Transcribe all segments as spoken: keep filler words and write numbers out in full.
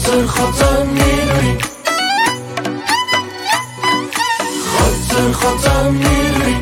خاطر خاطر میدونی، خاطر خاطر میدونی.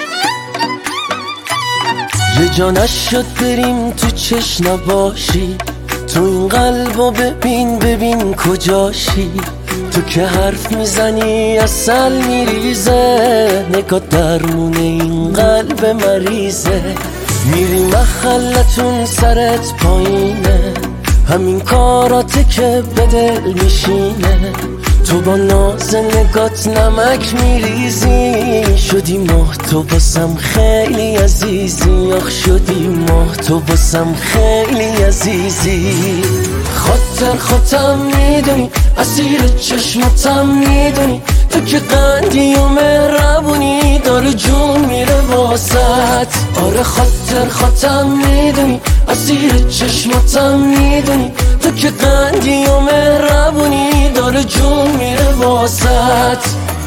یه جا نشد بریم تو چش نباشی، تو این قلبو ببین ببین کجاشی. تو که حرف میزنی اصل میریزه، نگاه درمون این قلب مریضه. میری محلتون سرت پایینه، همین کاراته که به دل میشینه. تو با ناز نگات نمک میریزی، شدی ماه تو باسم خیلی عزیزی. آخ شدی ماه تو باسم خیلی عزیزی. خاطر خاطر میدونی، اسیر چشماتم میدونی. تو که قندی و مهربونی، داره جون میره واسط. آره خاطر خاطر میدونی، اسیر چشماتم میدونی. تو که قندی و مهربونی، داره جون میره واسط.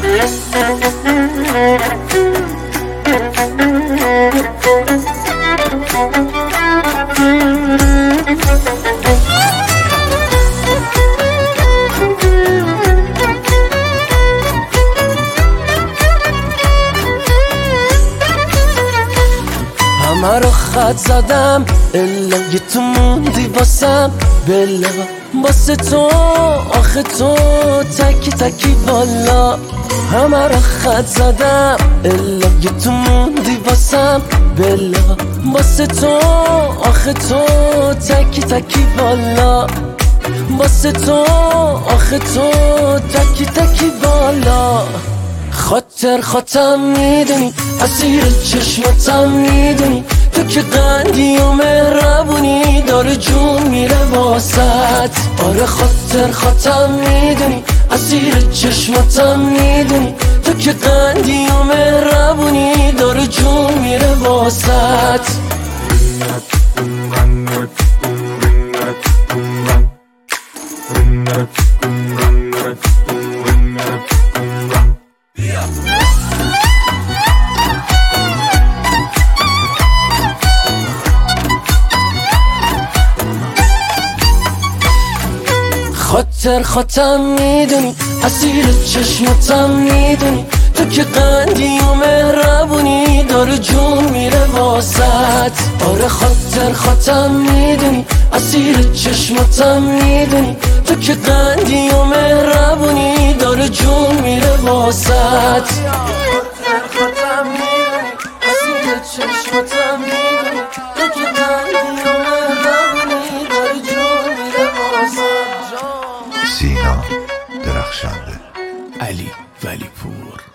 همه رو خط زدم الا یه تو موندی واسم. بلا واسه تو آخه تو تکی تکی والا. همه رو خط زدم الا یه تو موندی واسم. بلا واسه تو آخه تو تکی تکی والا. واسه تو آخه تو تکی تکی والا. خاطر خاطر میدونی، اسیر چشماتم میدونی. تو که قندی و مهربونی، داره جون میره واسط. آره خاطر خاطر میدونی، اسیر چشماتم میدونی. تو که قندی و مهربونی، داره جون میره واسط. خاطر خاطر میدونی، اسیر چشماتم میدونی. تو که قندی و مهربونی، داره جون میره واسط. آره خاطر خاطر میدونی، اسیر چشماتم میدونی. تو که قندی و مهربونی، داره جون میره واسط. خاطر خاطر میدونی، اسیر چشماتم میدونی. تو که قندی و مهربونی، داره جون میره واسط. سینا درخشنده، علی ولیپور.